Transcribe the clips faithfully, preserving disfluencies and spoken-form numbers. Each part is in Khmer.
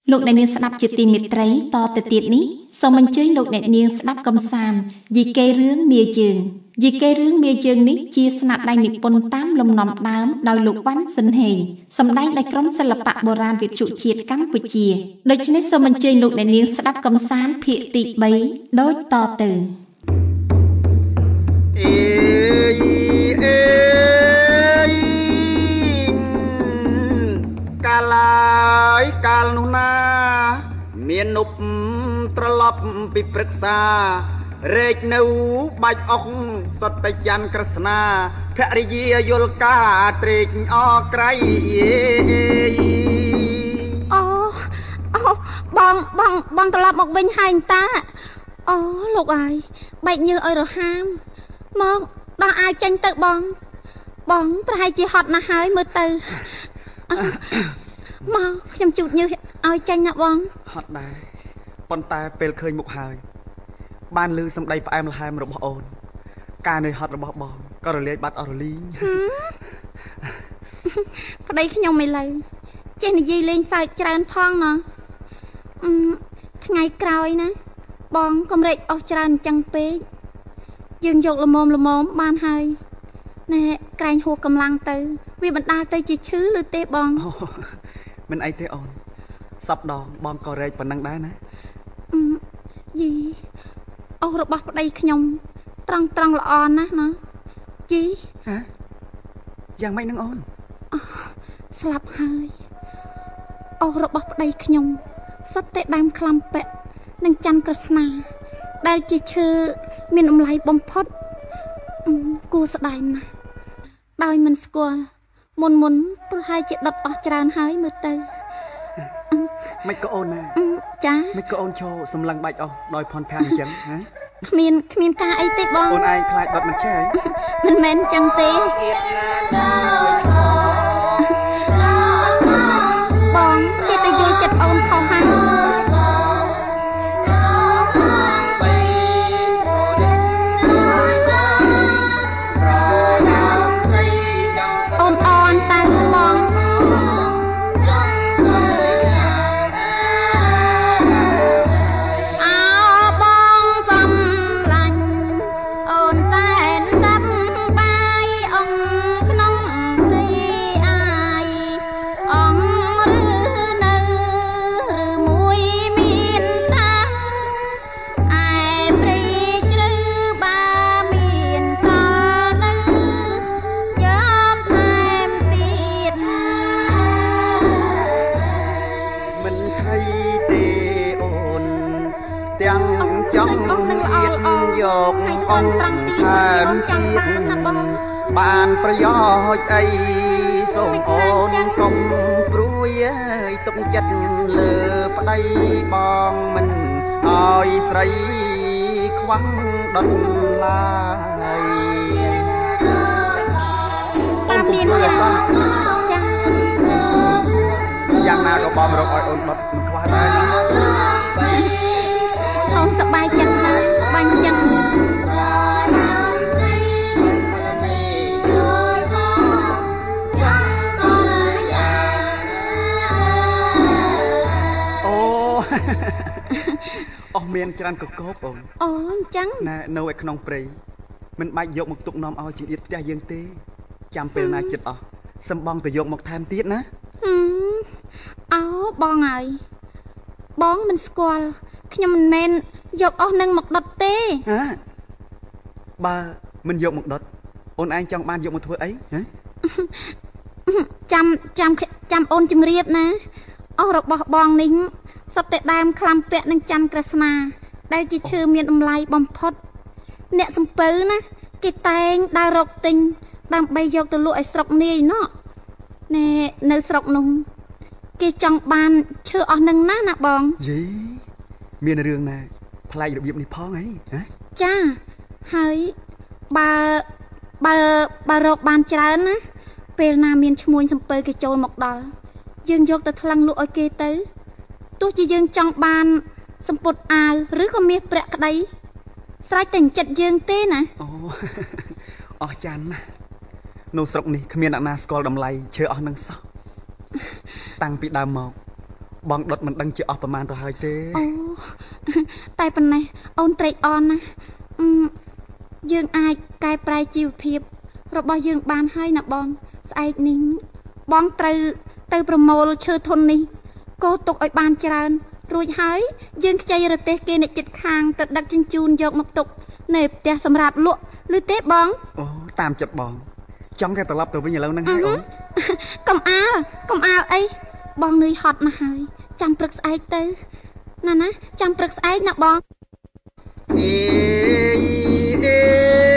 លោកអ្នកនាងស្ដាប់ជាទីមេត្រីតទៅទៀតនេះសូមអញ្ជើញលោកអ្នកនាងស្ដាប់កំសាន្តយីកេរឿងមាយើងយីកេរឿងមាយើងនេះជាស្នាដៃនិពន្ធតាមលំនាំដើមដោយលោកវ៉ាន់ស៊ុនហេងសម្ដែងដោយក្រុមសិល្បៈបុរាណវិទ្យុជាតិកម្ពុជាដូច្នេះសូមអញ្ជើញលោកអ្នកនាងស្ដាប់កំសាន្តភាគទីបីដូចតទៅអេអេកាលាយកាលនោះណាមាននុបត្រឡប់ពីព្រឹក្សារែកនៅបាច់អុកសតច័ន្ទក្រស្នាភរិយាយល់ការត្រេកអក្រៃអូអូបងបងបងត្រឡប់មកវិញហើយតាអូលោកអើយបែកញើសឲ្យរហាមមកដោះអាវចេញទៅបងបងប្រហែលជាហត់ណាស់ហើយមើលទៅមកខ្ញុំជូតញើសឲ្យចេញណាបងហត់ដែរប៉ុន្តែពេលឃើញមុខហើយបានឮសម្ដីផ្អែមល្ហែមរបស់អូនការនឿយហត់របស់បងក៏រលាយបាត់អស់រលីងប្តីខ្ញុំឥឡូវចេះនិយាយលេងសើចច្រើនផងណោះថ្ងៃក្រោយណាបងកុំរែកអស់ច្រើនអញ្ចឹងពេកយើងយកល្មមល្មមបានហើយណែក្រែងហួសកម្លាំងទៅវាបណ្ដាលទៅជាឈឺឬទេបងមិនអីទេអូនសពដងបងក៏រែកប៉ុណ្ណឹងដែរណាយីអស់របស់ប្តីខ្ញុំត្រង់ត្រង់ល្អណាស់ណាជីហ៎យ៉ាងម៉េចនឹងអូនស្លាប់ហើយអស់របស់ប្តីខ្ញុំសុទ្ធតែដើមក្លាំពាក់និងច័ន្ទក្រស្នាដែលជាឈើមានតម្លៃបំផុតគួរស្ដាយណាស់ដោយមិនស្គាល់មុនមុនប្រហែលជាដុតអស់ច្រើនហើយមើលទៅមិនក៏អូនណាចាមិនក៏អូនឈរសម្លឹងបាច់អស់ដោយផនផាំងអញ្ចឹងហ៎គ្មានគ្មានការអីទេបងអូនឯងខ្លាចដុតមិនចេះមិនមែនអញ្ចឹងទេបងចេះតែយល់ចិត្តអូនខុសហើយបានប្រយោជន៍អីសូមអូនកុំព្រួយអើយទុកចិត្តលើប្តីបងមិនឲ្យស្រីខ្វាំងដុតឡើយអូនមានចាយ៉ាងណាក៏បងរកឲ្យអូនដុតមិនខ្វះដែរអូនសប្បាយចិត្តណាស់បាញ់ចឹងអស់មានច្រើនកកោបអូនអូអញ្ចឹងណែនៅឯក្នុងព្រៃមិនបាច់យកមកទុកនាំឲ្យចង្អៀតផ្ទះយើងទេចាំពេលណាចិត្តអស់សំបងទៅយកមកថែមទៀតណាអូបងហើយបងមិនស្គាល់ខ្ញុំមិនមែនយកអស់នឹងមកដុតទេហ៎បើមិនយកមកដុតអូនឯងចង់បានយកមកធ្វើអីហ៎ចាំចាំចាំអូនជំរាបណាអស់របស់បងនេះសុទ្ធតែដើមក្លាំពាក់នឹងច័ន្ទក្រស្នាដែលជាឈើមានតម្លៃបំផុតអ្នកសំពៅណាគេតែងដើររកទិញដើម្បីយកទៅលក់ឲ្យស្រុកនាយណោះណែនៅស្រុកនោះគេចង់បានឈើអស់នឹងណាណាបងយីមានរឿងណាប្លែករបៀបនេះផងអីហ៎ចាហើយបើបើបើរកបានច្រើនណាពេលណាមានឈ្មួញសំពៅគេចូលមកដល់យើងយកទៅថ្លឹងលក់ឲ្យគេទៅទោះជាយើងចង់បានសម្ពុតអាវឬក៏មាសប្រាក់ក្តីស្រេចតែចិត្តយើងទេណាអូអស់ចាន់ណានៅស្រុកនេះគ្មានអ្នកណាស្គាល់តម្លៃឈើអស់នឹងសោះតាំងពីដើមមកបងដុតមិនដឹងជាអស់ប្រមាណទៅហើយទេអូតែប៉ុណ្ណេះអូនត្រេកអរណាស់យើងអាចកែប្រែជីវភាពរបស់យើងបានហើយណាបងស្អែកនេះបងត្រូវទៅប្រមូលឈើធន់នេះកោទុកឲ្យបានច្រើនរួចហើយយើងខ្ចីរទេះគេអ្នកចិត្តខាងទៅដឹកជញ្ជូនយកមកទុកនៅផ្ទះសម្រាប់លក់ឬទេបងអូតាមចិត្តបងចង់តែត្រឡប់ទៅវិញឥឡូវហ្នឹងហើយអូនកុំអាលកុំអាលអីបងនឿយហត់ណាស់ហើយចាំព្រឹកស្អែកទៅណាណាចាំព្រឹកស្អែកណាបងអេអេ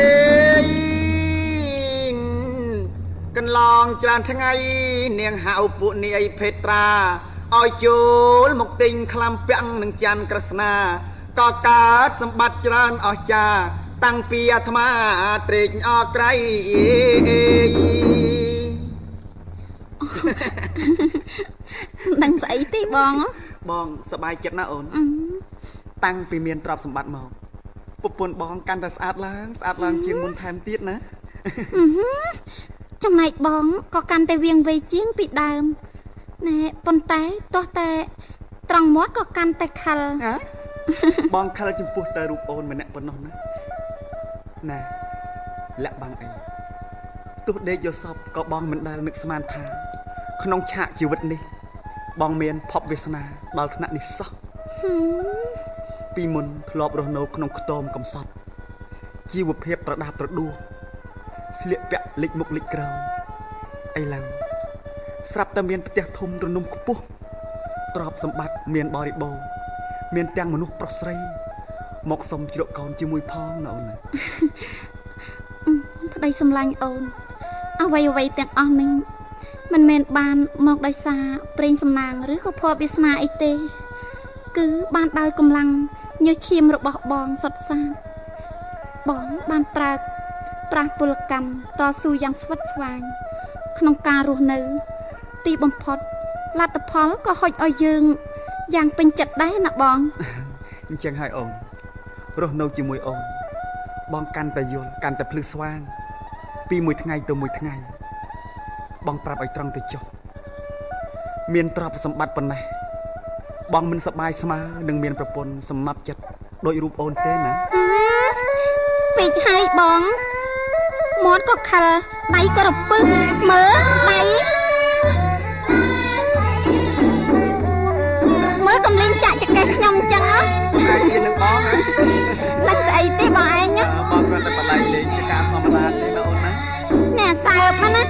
កន្លងច្រើនថ្ងៃនាងហៅពួកនេះអីភេត្រាឲ្យចូលមកទិញក្លាំពាំងនឹងច័ន្ទក្រស្នាក៏កើតសម្បត្តិច្រើនអស្ចារ្យតាំងពីអាត្មាត្រេកអរក្រៃអេអេដឹងស្អីទេបងបងសប្បាយចិត្តណាស់អូនតាំងពីមានទ្រព្យសម្បត្តិមកប្រពន្ធបងកាន់តែស្អាតឡើងស្អាតឡើងជាងមុនថែមទៀតណាចំណែកបងក៏កាន់តែវៀងវៃជាងពីដើមណែប៉ុន្តែទោះតែត្រង់មាត់ក៏កាន់តែខលបងខលចំពោះតែរូបអូនម្នាក់ប៉ុណ្ណោះណាណាលាក់បាំងអីទោះដេកយកសពក៏បងមិនដែលនឹកស្មានថាក្នុងឆាកជីវិតនេះបងមានភពវាសនាដល់ថ្នាក់នេះសោះពីមុនធ្លាប់រស់នៅក្នុងខ្ទមកំសត់ជីវភាពត្រដាបត្រដួសស្លៀកពាក់លិចមុខលិចក្រោយឥឡូវស្រាប់តែមានផ្ទះធំទ្រនំខ្ពស់ទ្រព្យសម្បត្តិមានបរិបូរណ៍មានទាំងមនុស្សប្រុសស្រីមកសុំជ្រកកូនជាមួយផងណាអូនណាប្តីសម្លាញ់អូនអ្វីអ្វីទាំងអស់នេះមិនមែនបានមកដោយសារប្រេងសំណាងឬក៏ភ័ព្វវាសនាអីទេគឺបានដោយកម្លាំងញើសឈាមរបស់បងសុទ្ធសាធបងបានប្រើប្រាស់ពលកម្មតស៊ូយ៉ាងស្វិតស្វាញក្នុងការរស់នៅទីបំផុតលទ្ធផលក៏ហុចឲ្យយើងយ៉ាងពេញចិត្តដែរណាបងអញ្ចឹងហើយអូនរស់នៅជាមួយអូនបងកាន់តែយល់កាន់តែភ្លឺស្វាងពីមួយថ្ងៃទៅមួយថ្ងៃបងប្រាប់ឲ្យត្រង់ទៅចុះមានទ្រព្យសម្បត្តិប៉ុណ្ណេះបងមិនសប្បាយស្មើនឹងមានប្រពន្ធសំណប់ចិត្តដូចរូបអូនទេណាពេកហើយបងមាត់ក៏ខលដៃក៏រពឹងមើលដៃមើលកំលេងចាក់ចកេះខ្ញុំអញ្ចឹងហ៎ឯងជានឹងបងហ៎ដឹងស្អីទេបងឯងបងគ្រាន់តែបលែងលេងជាការធម្មតាទេណាអូនណាណែសើបណា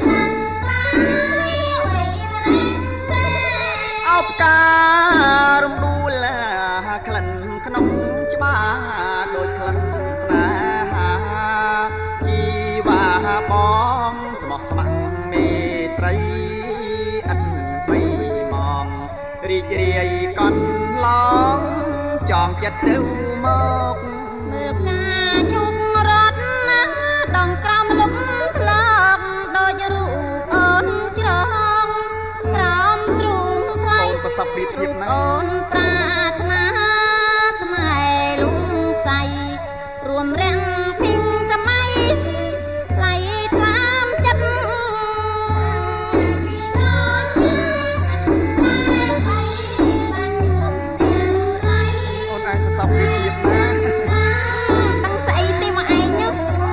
អោបការរំដួលក្លិនក្នុងច្បារដូចក្លិនស្នេហាជីវ៉ាបងស្មោះស្ម័គ្រមេត្រីឥតបីមករីករាយកន់ឡងចងចិត្តទៅមកមើលផ្កាជុករត់ណាដងក្រោមលុបធ្លាប់ដូចរូបអូនច្រងក្រោមទ្រូងថ្លៃប្រសពព្រៀបធៀបណាអូនប្រាថ្នាស្នេហ៍លំផ្សៃរួមរាំងពីងសម័យថ្លៃថ្លាមចិត្តអូនឯងប្រសពព្រៀបធៀបណាដឹងស្អីទេមកឯងញ៉ុ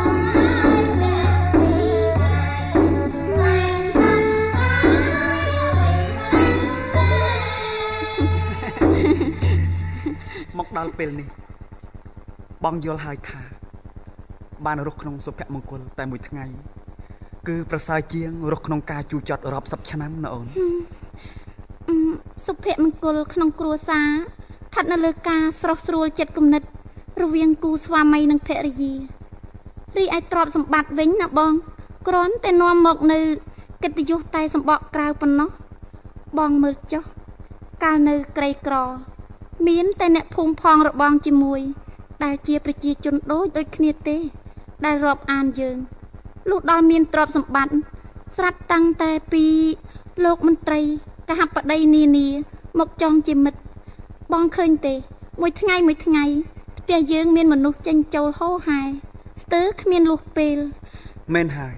មកដល់ពេលនេះបងយល់ហើយថាបានរស់ក្នុងសុភមង្គលតែមួយថ្ងៃគឺប្រសើរជាងរស់ក្នុងការជូរចត់រាប់សិបឆ្នាំណាអូនសុភមង្គលក្នុងគ្រួសារស្ថិតនៅលើការស្រស់ស្រួលចិត្តគំនិតរវាងគូស្វាមីនិងភរិយារីឯទ្រព្យសម្បត្តិវិញណាបងគ្រាន់តែនាំមកនៅកិត្តិយសតែសម្បកក្រៅប៉ុណ្ណោះបងមើលចុះកាលនៅក្រីក្រមានតែអ្នកភូមិផងរបងជាមួយដែលជាប្រជាជនដូចដូចគ្នាទេដែលរាប់អានយើងលុះដល់មានទ្រព្យសម្បត្តិស្រាប់តាំងតែពីលោកមន្ត្រីកហបតីនានាមកចងជាមិត្តបងឃើញទេមួយថ្ងៃមួយថ្ងៃផ្ទះយើងមានមនុស្សចេញចូលហូរហែស្ទើរគ្មានលុះពេលមែនហើយ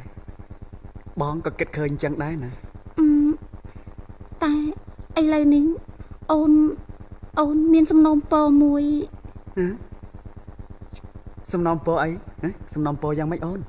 បងក៏គិតឃើញចឹងដែរណាតែឥឡូវនេះអូនអូនមានសំណូមពរមួយសំណូមពរអីសំណូមពរយ៉ាងម៉េចអូន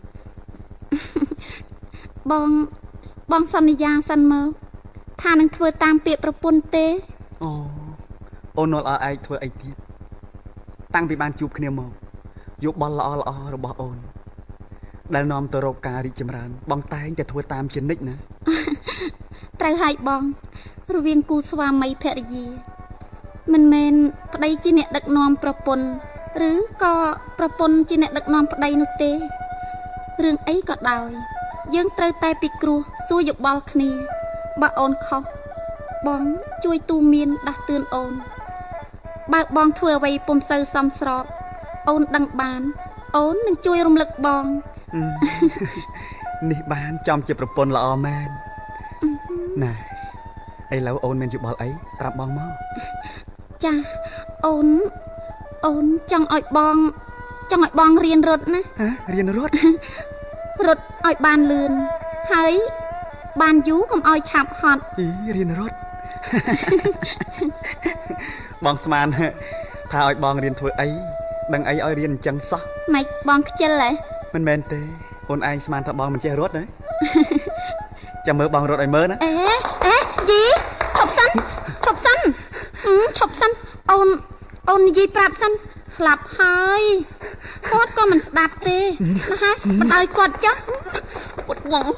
បងបងសន្យាសិនមកថានឹងធ្វើតាមពាក្យប្រពន្ធទេអូអូនអត់ឲ្យឯងធ្វើអីទៀតតាំងពីបានជួបគ្នាមកយកបលល្អល្អរបស់អូនដែលនាំទៅរកការរីកចម្រើនបងតែងតែធ្វើតាមជានិច្ចណាត្រូវហើយបងរវាងគូស្វាមីភរិយាមិនមែនប្តីជាអ្នកដឹកនាំប្រពន្ធឬក៏ប្រពន្ធជាអ្នកដឹកនាំប្តីនោះទេរឿងអីក៏ដោយយើងត្រូវតែពិគ្រោះសួរយោបល់គ្នាបើអូនខុសបងជួយទូមានដាស់តឿនអូនបើបងធ្វើអ្វីពុំសូវសមស្របអូនដឹងបានអូននឹងជួយរំលឹកបងនេះបានចំជាប្រពន្ធល្អមែនណាឥឡូវអូនមានយោបល់អីប្រាប់បងមកចាអូនអូនចង់ឲ្យបងចង់ឲ្យបងរៀនរត់ណាហ៎រៀនរត់រត់ឲ្យបានលឿនហើយបានយូរកុំឲ្យឆាប់ហត់អីរៀនរត់បងស្មានថាឲ្យបងរៀនធ្វើអីដឹងអីឲ្យរៀនអញ្ចឹងសោះម៉េចបងខ្ជិលហ៎មិនមែនទេអូនឯងស្មានថាបងមិនចេះរត់ណាចាំមើលបងរត់ឲ្យមើលណាអេអេយីឈប់សិនឈប់សិនឈប់សិនអូនអូននិយាយប្រាប់សិនស្លាប់ហើយគាត់ក៏មិនស្ដាប់ទេណាហ៎មិនឲ្យគាត់ចុះពុតបង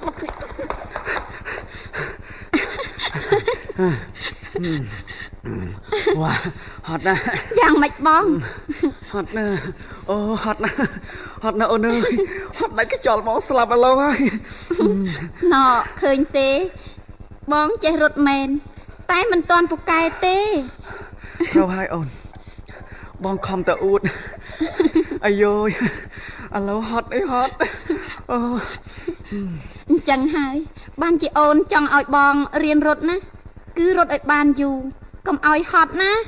វ៉ាហត់ណាស់យ៉ាងម៉េចបងហត់ណាស់អូហត់ណាស់ហត់ណាស់អូនអើយហត់ដាច់ខ្យល់បងស្លាប់ឥឡូវហើយណ៎ឃើញទេបងចេះរត់មែនតែមិនទាន់ពូកែទេត្រូវហើយអូនបងខំតអួតអាយយឥឡូវហត់អីហត់អូអញ្ចឹងហើយបានជាអូនចង់ឲ្យបងរៀនរត់ណាគឺរត់ឲ្យបានយូរកុំឲ្យហត់ណា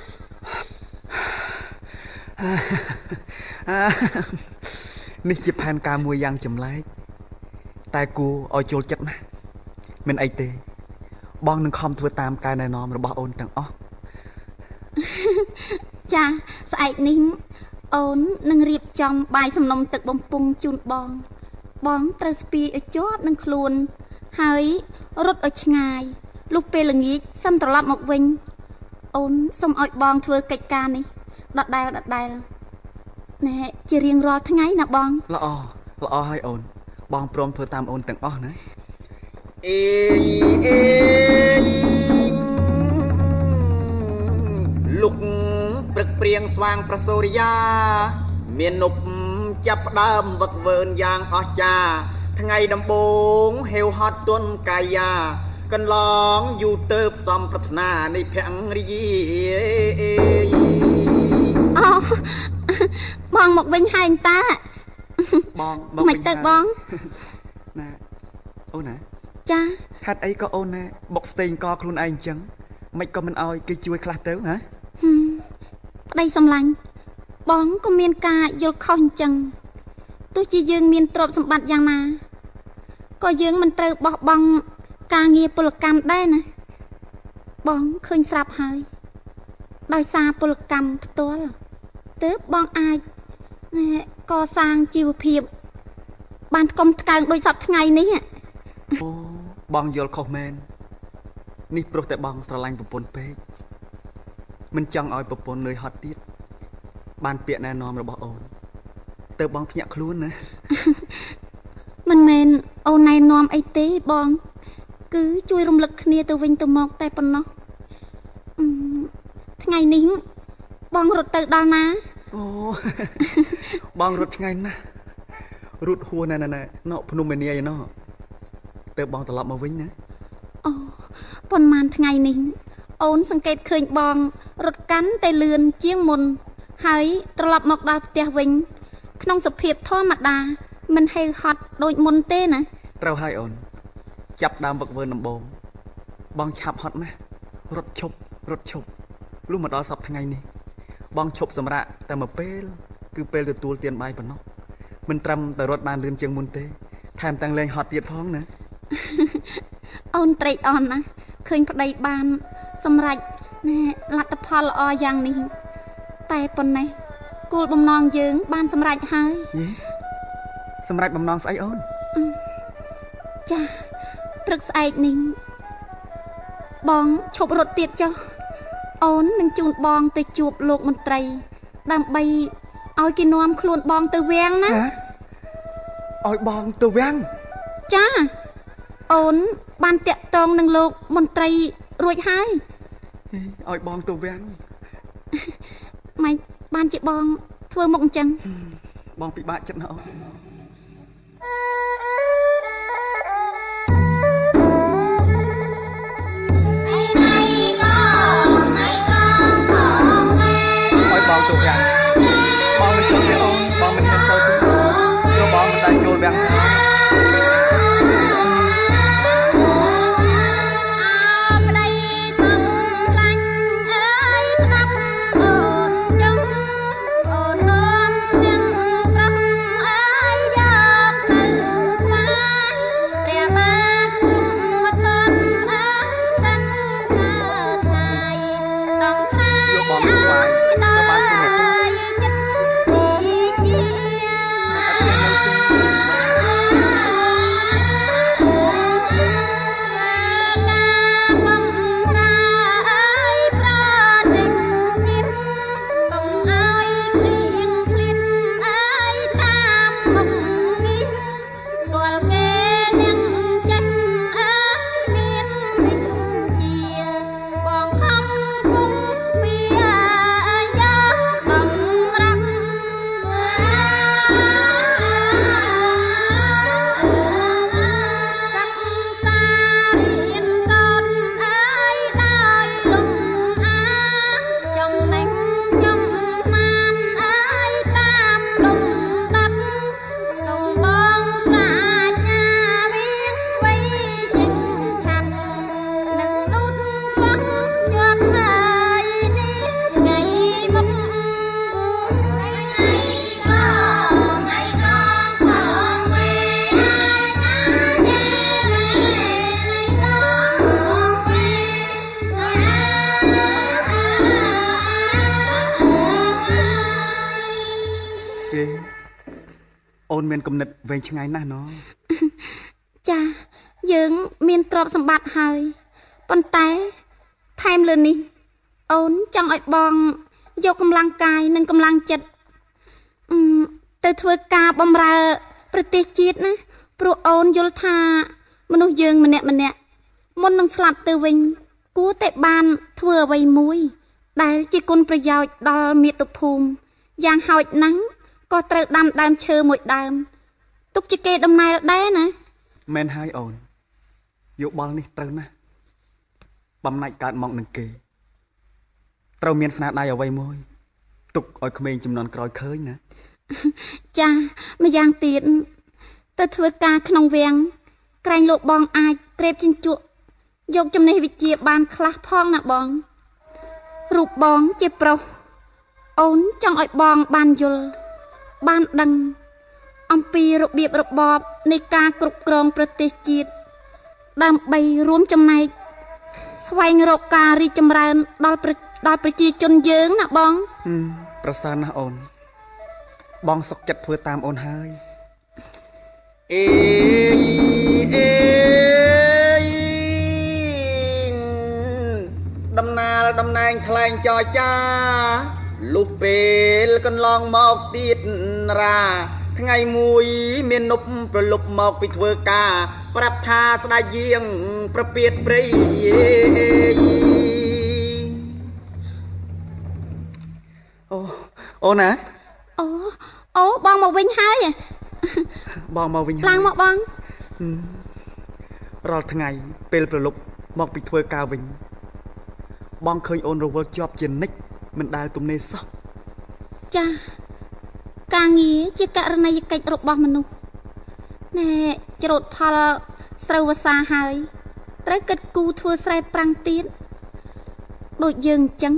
នេះជាផែនការមួយយ៉ាងចម្លែកតែគួរឲ្យចូលចិត្តណាស់មិនអីទេបងនឹងខំធ្វើតាមការណែនាំរបស់អូនទាំងអស់ចាស្អែកនេះអូននឹងរៀបចំបាយសំណុំទឹកបំពង់ជូនបងបងត្រូវស្ពាយឲ្យជាប់នឹងខ្លួនហើយរត់ឲ្យឆ្ងាយលុះពេលល្ងាចសឹមត្រឡប់មកវិញអូនសូមឲ្យបងធ្វើកិច្ចការនេះដដែលដដែលណែជារៀងរាល់ថ្ងៃណាបងល្អល្អហើយអូនបងព្រមធ្វើតាមអូនទាំងអស់ណាអេអេលុកព្រឹកព្រៀងស្វាងប្រសូរិយាមាននប់ចាប់ផ្ដើមវឹកវើនយ៉ាងអស្ចារ្យថ្ងៃដំបូងហេវហត់ទន់កាយាកន្លងយូរទៅផ្សំប្រាថ្នានៃភរិយាអូបងមកវិញហើយតាបងបងមិនទៅបងណាអូនណាចាហេតុអីក៏អូនណាបុកស្ទេងកខ្លួនឯងអញ្ចឹងមិនក៏មិនអោយគេជួយខ្លះទៅណាប្តីសំឡាញ់បងក៏មានការយល់ខុសអញ្ចឹងទោះជាយើងមានទ្រព្យសម្បត្តិយ៉ាងណាក៏យើងមិនត្រូវបោះបង់ការងារពលកម្មដែរណាបងឃើញស្រាប់ហើយដោយសារពលកម្មផ្ទាល់ទើបបងអាចកសាងជីវភាពបានថ្កុំថ្កើងដូចសពថ្ងៃនេះអូបងយល់ខុសមែននេះព្រោះតែបងស្រឡាញ់ប្រពន្ធពេកមិនចង់ឲ្យប្រពន្ធនឿយហត់ទៀតបានពាក្យណែនាំរបស់អូនទៅបងភ្ញាក់ខ្លួនណាមិនមែនអូនណែនាំអីទេបងគឺជួយរំលឹកគ្នាទៅវិញទៅមកតែប៉ុណ្ណោះថ្ងៃនេះបងរត់ទៅដល់ណាអូបងរត់ឆ្ងាយណាស់រត់ហួរណែណែណែណោភ្នំមេនីឯណោទៅបងត្រឡប់មកវិញណាអូប៉ុន្មានថ្ងៃនេះអូនសង្កេតឃើញបងរត់កាន់តែលឿនជាងមុនហើយត្រឡប់មកដល់ផ្ទះវិញក្នុងសភាពធម្មតាមិនហេហត់ដូចមុនទេណាត្រូវហើយអូនចាប់ដើមវឹកវើដំបងបងឆាប់ហត់ណាស់រត់ឈប់រត់ឈប់លុះមកដល់សប្តាហ៍ថ្ងៃនេះបងឈប់សម្រាកតែមួយពេលគឺពេលទទួលទានបាយប៉ុណ្ណោះមិនត្រឹមតែរត់បានលឿនជាងមុនទេថែមទាំងលេងហត់ទៀតផងណាអូនត្រេកអរណាស់ឃើញប្តីបានសម្រេចណែលទ្ធផលល្អយ៉ាងនេះតែប៉ុណ្ណេះគោលបំណងយើងបានសម្រេចហើយសម្រេចបំណងស្អីអូនចាព្រឹកស្អែកនេះបងឈប់រត់ទៀតចុះអូននឹងជូនបងទៅជួបលោកមន្ត្រីដើម្បីឲ្យគេនាំខ្លួនបងទៅវាំងណាឲ្យបងទៅវាំងចាអូនបានតាក់ទងនឹងលោកមន្ត្រីរួចហើយឲ្យបងទៅវាំងម៉េចបានជាបងធ្វើមុខអញ្ចឹងបងពិបាកចិត្តណាអូនបងទៅវាំងបងមិនចូលទេអូនបងមិនចូលទេចូលបងមិនដែលចូលវាំងអូនមានគំនិតវែងឆ្ងាយណាស់ណោះចាយើងមានទ្រព្យសម្បត្តិហើយប៉ុន្តែថែមលើនេះអូនចង់ឲ្យបងយកកម្លាំងកាយនិងកម្លាំងចិត្តទៅធ្វើការបម្រើប្រទេសជាតិណាព្រោះអូនយល់ថាមនុស្សយើងម្នាក់ម្នាក់មុននឹងស្លាប់ទៅវិញគួរតែបានធ្វើអ្វីមួយដែលជាគុណប្រយោជន៍ដល់មាតុភូមិយ៉ាងហោចណាស់ក៏ត្រូវដាំដើមឈើមួយដើមទុកជាគេដំណើរដែរណាមែនហើយអូនយោបល់នេះត្រូវណាស់បំណាច់កើតមកនឹងគេត្រូវមានស្នាដៃអ្វីមួយទុកឲ្យក្មេងចំនួនក្រោយឃើញណាចាម្យ៉ាងទៀតទៅធ្វើការក្នុងវាំងក្រែងលោកបងអាចក្រេបជញ្ជក់យកចំណេះវិជ្ជាបានខ្លះផងណាបងរូបបងជាប្រុសអូនចង់ឲ្យបងបានយល់បានដឹងអំពីរបៀបរបបនៃការគ្រប់គ្រងប្រទេសជាតិដើម្បីរួមចំណែកស្វែងរកការរីកចម្រើនដល់ដល់ប្រជាជនយើងណាបងប្រសើរណាស់អូនបងសុខចិត្តធ្វើតាមអូនហើយអេអេដំណើរតំណែងថ្លែងចរចាលុះពេលកន្លងមកទៀតរាថ្ងៃមួយមាននប់ប្រលប់មកពីធ្វើការប្រាប់ថាស្ដេចយាងប្រពៀតព្រៃអូអូណាអូអូបងមកវិញហើយបងមកវិញហើយឡើងមកបងរាល់ថ្ងៃពេលប្រលប់មកពីធ្វើការវិញបងឃើញអូនរវល់ជាប់ជានិច្ចមិនដែលទំនេរសោះចាការងារជាករណីយកិច្ចរបស់មនុស្សណែច្រូតផលស្រូវវស្សាហើយត្រូវគិតគូរធ្វើស្រែប្រាំងទៀតដូចយើងអញ្ចឹង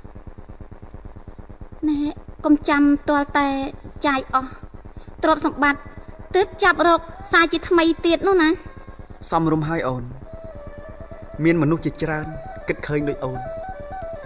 ណែកុំចាំទាល់តែចាយអស់ទ្រព្យសម្បត្តិទើបចាប់រកសារជាថ្មីទៀតនោះណាសំរុំហើយអូនមានមនុស្សជាច្រើនគិតឃើញដូចអូន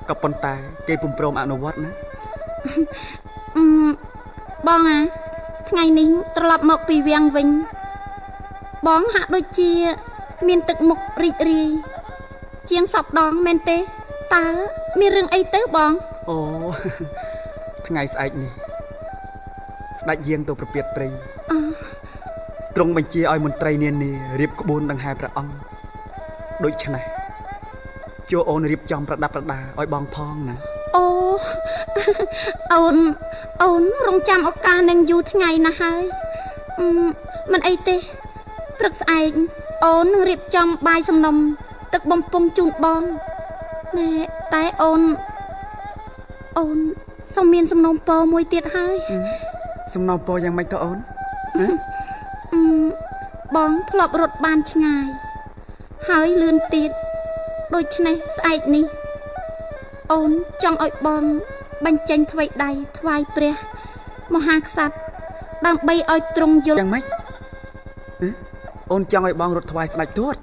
ក៏ប៉ុន្តែគេពុំព្រមអនុវត្តណាអឺបងអាថ្ងៃនេះត្រឡប់មកពីវាំងវិញបងហាក់ដូចជាមានទឹកមុខរីករាយជាងសពដងមែនទេតើមានរឿងអីទៅបងអូថ្ងៃស្អែកនេះស្ដេចយាងទៅប្រពៀតព្រៃអឺទ្រង់បញ្ជាឲ្យមន្ត្រីនានារៀបក្បួនដង្ហែព្រះអង្គដូច្នេះចូលអូនរៀបចំប្រដាប់ប្រដាឲ្យបងផងណាអូអូនអូនរងចាំឱកាសនឹងយូរថ្ងៃណាស់ហើយមិនអីទេព្រឹកស្អែកអូននឹងរៀបចំបាយសំណុំទឹកបំពង់ជូនបងណែតែអូនអូនសូមមានសំណុំពរមួយទៀតហើយសំណុំពរយ៉ាងម៉េចទៅអូនបងធ្លាប់រត់បានឆ្ងាយហើយលឿនទៀតដូច្នេះស្អែកនេះអូនចង់ឲ្យបងបញ្ចេញថ្វីដៃថ្វាយព្រះមហាក្សត្រដើម្បីឲ្យទ្រង់យល់យ៉ាងម៉េចអូនចង់ឲ្យបងរត់ថ្វាយស្ដេចទួត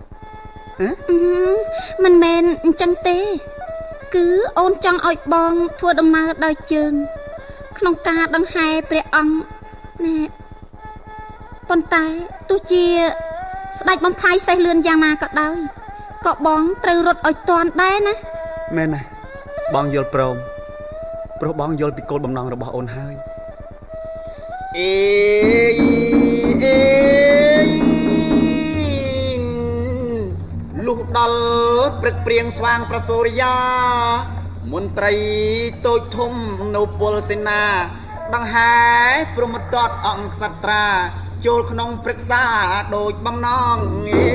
មិនមែនអញ្ចឹងទេគឺអូនចង់ឲ្យបងធ្វើដំណើរដោយជើងក្នុងការដង្ហែព្រះអង្គណែប៉ុន្តែទោះជាស្ដេចបំផាយសេះលឿនយ៉ាងណាក៏ដោយក៏បងត្រូវរត់ឲ្យទាន់ដែរណាមែនណាបងយល់ព្រមព្រោះបងយល់ពីគោលបំណងរបស់អូនហើយអេអេលុះដល់ព្រឹកព្រៀងស្វាងប្រសូរិយាមន្ត្រីតូចធំនៅពលសេនាដង្ហែព្រមតតអង្គក្សត្រាចូលក្នុងព្រឹក្សាដូចបំណងអេ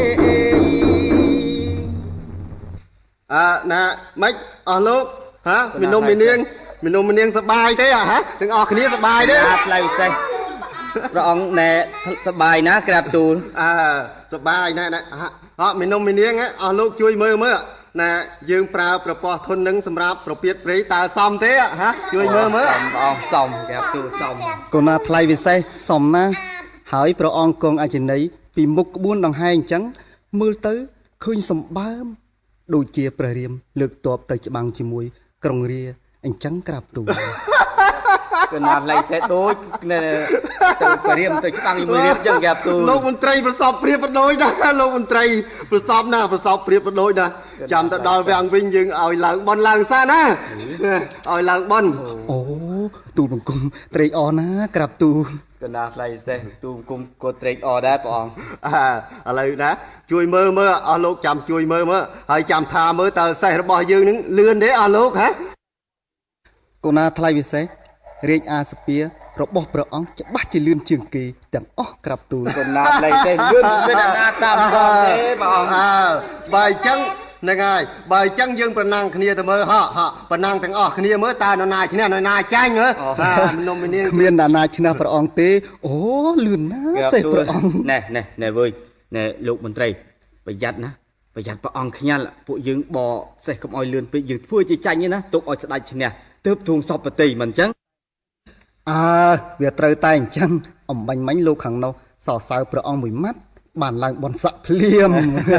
អើណាម៉េចអស់លោកហាមីនុំមីនាងមីនុំមីនាងសប្បាយទេហ៎ទាំងអស់គ្នាសប្បាយទេអាផ្លូវពិសេសព្រះអង្គណែសប្បាយណាក្រាបទូលអើសប្បាយណាស់ណាអត់មីនុំមីនាងអស់លោកជួយមើលមើលណាយើងប្រើប្រព័ន្ធធននឹងសម្រាប់ប្រពៀតព្រៃតើសមទេហាជួយមើលមើលព្រះអង្គសមក្រាបទូលសមកូនណាថ្លៃពិសេសសមណាហើយព្រះអង្គគង់អចិន្ន័យពីមុខក្បួនដង្ហែអញ្ចឹងមើលទៅឃើញសម្បើមដូចជាព្រះរាមលើកទ័ពទៅច្បាំងជាមួយក្រុងរាអញ្ចឹងក្រាបទូលកណាត់ឡៃសេដូចទៅព្រះរាមទៅច្បាំងជាមួយរាមអញ្ចឹងក្រាបទូលលោកមន្ត្រីប្រសពព្រាបបដូចណាលោកមន្ត្រីប្រសពណាប្រសពព្រាបបដូចណាចាំទៅដល់វាំងវិញយើងឲ្យឡើងបនឡើងសាណាឲ្យឡើងបនអូទូលបង្គំត្រេកអរណាក្រាបទូលកណាថ្លៃសេះទូមគុំក៏ត្រេកអរដែរព្រះអង្គអើឥឡូវណាជួយមើលមើលអស់លោកចាំជួយមើលមើលហើយចាំថាមើលតើសេះរបស់យើងនឹងលឿនទេអស់លោកហ៎កូនណាថ្លៃវិសេសរាជអាសភារបស់ព្រះអង្គច្បាស់ជាលឿនជាងគេទាំងអស់ក្រាបទូលកូនណាថ្លៃសេះលឿនមិនណាតាមផងទេព្រះអង្គអើបើអញ្ចឹងហ្នឹងហើយបើអញ្ចឹងយើងប្រណាំងគ្នាទៅមើលហ៎ហ៎ប្រណាំងទាំងអស់គ្នាមើលតើនរណាឈ្នះនរណាចាញ់ហ៎មនុស្សនាងគ្មាននរណាឈ្នះព្រះអង្គទេអូលឿនណាស់សេះព្រះអង្គណែណែណែវើយណែលោកមន្ត្រីប្រយ័ត្នណាប្រយ័ត្នព្រះអង្គខ្ញាល់ពួកយើងបកសេះកុំឲ្យលឿនពេកយើងធ្វើជាចាញ់ណាទុកឲ្យស្ដេចឈ្នះទើបធួងសពប្រតិមិនអញ្ចឹងអើវាត្រូវតែអញ្ចឹងអំបញ្ញមិញលោកខាងនោះសរសើរព្រះអង្គមួយម៉ាត់បានឡើងបនស័កភ្លាម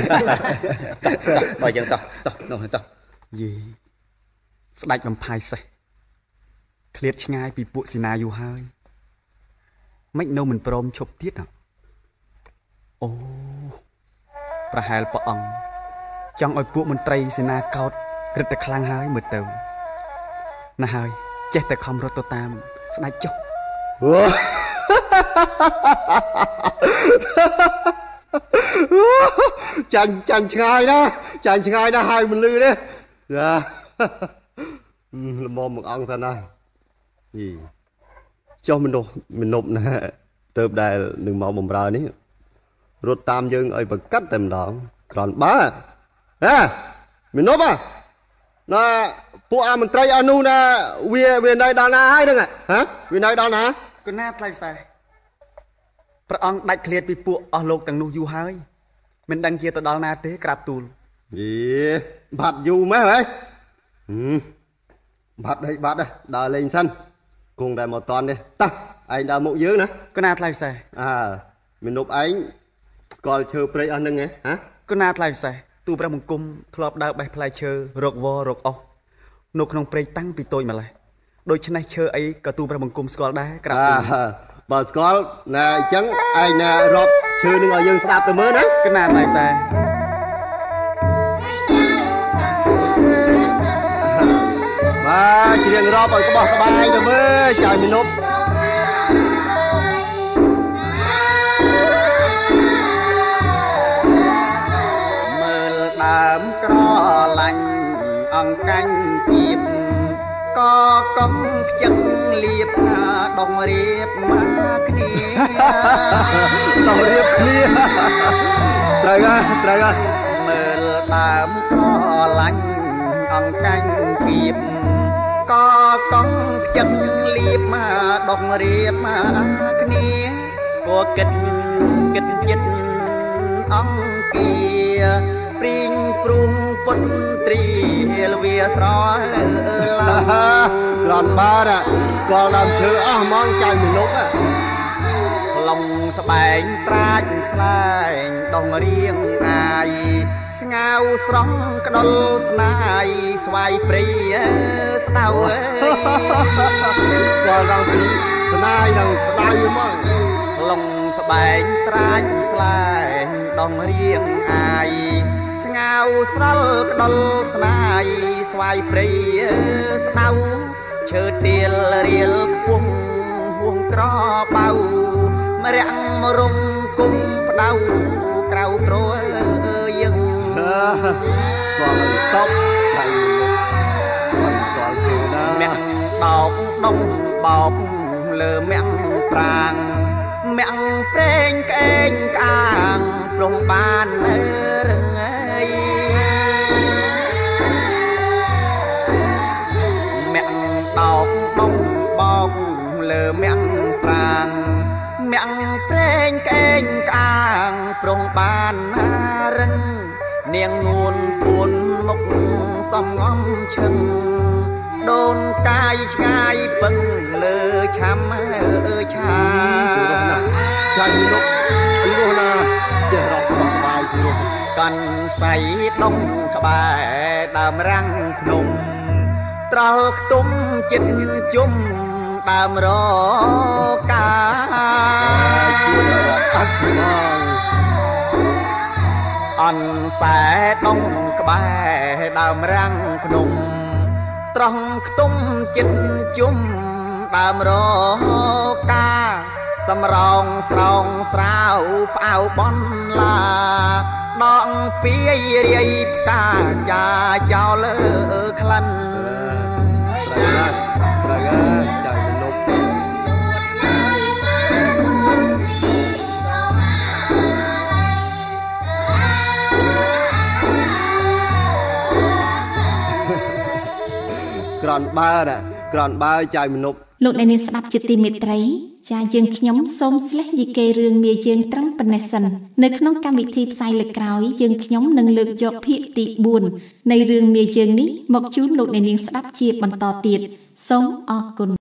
បើយ៉ាងតោះតោះនោះតោះយីស្ដេចបំផាយសេះឃ្លាតឆ្ងាយពីពួកសេនាយូរហើយមិននៅមិនព្រមឈប់ទៀតអូប្រហែលព្រះអង្គចង់ឲ្យពួកមន្ត្រីសេនាកោតរឹតតែខ្លាំងហើយមើលទៅណាហើយចេះតែខំរត់ទៅតាមស្ដេចចុះចាញ់ចាញ់ឆ្ងាយណាចាញ់ឆ្ងាយណាស់ហើយមិនលឺទេយ៉ាល្មមមកអង្គថាណាយីចុះមនុស្សមនុស្សណាទៅដែលនឹងមកបំរើនេះរត់តាមយើងឲ្យប្រកាត់តែម្ដងក្រនបើហ៎មនុស្សណាពួកអាមន្ត្រីអនុណាវាវានៅដល់ណាហើយហ្នឹងហ៎វានៅដល់ណាកណាថ្លៃផ្សេងព្រះអង្គដាច់ឃ្លាតពីពួកអស់លោកទាំងនោះយូរហើយមិនដឹងជាទៅដល់ណាទេក្រាបទូលយេបាត់យូរម៉េះហ៎បាត់ហើយបាត់ដើរលេងសិនគង់តែមកតន់ទេតោះឯងដើរមុខយើងណាកណាថ្លៃផ្សេងអើមនុស្សឯងស្គាល់ឈើព្រៃអស់ហ្នឹងហ៎ហ៎កណាថ្លៃផ្សេងទូព្រះបង្គំធ្លាប់ដើរបេះផ្លែឈើរកវរកអស់នៅក្នុងព្រៃតាំងពីតូចម្ល៉េះដូច្នេះឈើអីក៏ទូព្រះបង្គំស្គាល់ដែរក្រាបបើស្គាល់ណែអញ្ចឹងឯងណែរាប់ឈើនឹងឲ្យយើងស្ដាប់ទៅមើលណាកណាដៃសែបាទច្រៀងរាប់ឲ្យក្បោះក្បាយទៅមើលចៅមីនុបមើលដើមក្រឡាញ់អង្កាញ់ពីបក៏កុំខ្ជិកលៀបណាដងរៀបមកគ្នាដងរៀបគ្នាត្រូវហើយត្រូវហើយមើលដើមក្រឡាញ់អង្កាញ់ពីបក៏កុំខ្ជិកលៀបមកដងរៀបមកគ្នាក៏គិតគិតចិត្តអង្គាព្រីងព្រុងពុនត្រីលវាស្រឡាក្រនបាទស្គាល់ដើមឈើអស់ហ្មងចៅមីនុបឡុងត្បែងត្រាច់ស្លែងដងរៀងអាយស្ងាវស្រង់ក្ដុលស្នាយស្វាយព្រីស្ដៅអើយស្គាល់ដើមព្រីស្នាយនឹងស្ដៅហ្មងឡុងត្បែងត្រាច់ស្លែងដងរៀងអាយស្ងាវស្រល់ក្ដុលស្នាយស្វាយព្រីស្ដៅឈើទៀលរៀលខ្ពស់ហួងក្របៅមរាំងមរុំគុំផ្ដៅក្រៅទ្រយើងស្គាល់ឲ្យតបហើយស្គាល់ឈើណាមាំងបោកដងបោកលើមាំងប្រាងមាំងប្រេងក្អេងក្អាងព្រំបានរឹងអើយមាំងបោកដងបោកលើមាំងប្រាងមាំងប្រេងក្អេងក្អាងព្រំបានរឹងនាងនួនពួនមុខសំងំឈឹងដូនកាយឆ្ងាយពឹងលើឆាំអើឆាចាញ់នុកពីរោះណាចេះរកក្បោះក្បាយពីរោះកាន់សៃដុំក្បែរដើមរាំងភ្នំត្រល់ខ្ទុំចិត្តជុំដើមរកាអត់មកអនសែដុំក្បែរដើមរាំងភ្នំត្រង់ខ្ទុំចិត្តជុំដើមរកាសម្រងស្រងស្រាវផ្អៅបនឡាដងពីរាយផ្កាចាចោលក្លិនត្រូវត្រូវចៅនុបក្រនបើក្រនបើចៅមនុបលោកអ្នកនាងស្ដាប់ជាទីមេត្រីចាយើងខ្ញុំសូមស្លេះយីគេរឿងមាយើងត្រឹមប៉ុណ្ណេះសិននៅក្នុងកម្មវិធីផ្សាយលើកក្រោយយើងខ្ញុំនឹងលើកយកភាគទីបួននៃរឿងមាយើងនេះមកជូនលោកអ្នកនាងស្ដាប់ជាបន្តទៀតសូមអរគុណ